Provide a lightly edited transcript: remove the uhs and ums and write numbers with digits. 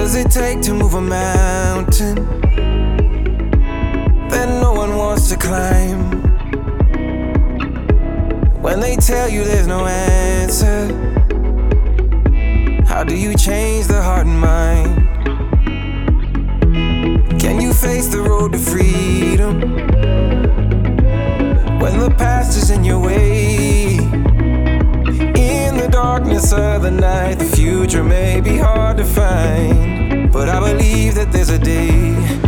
does it take to move a mountain that no one wants to climb? When they tell you there's no answer, how do you change the heart and mind? Can you face the road to freedom when the past is in your way? In the darkness of the night, the future may be hard to find, but I believe that there's a day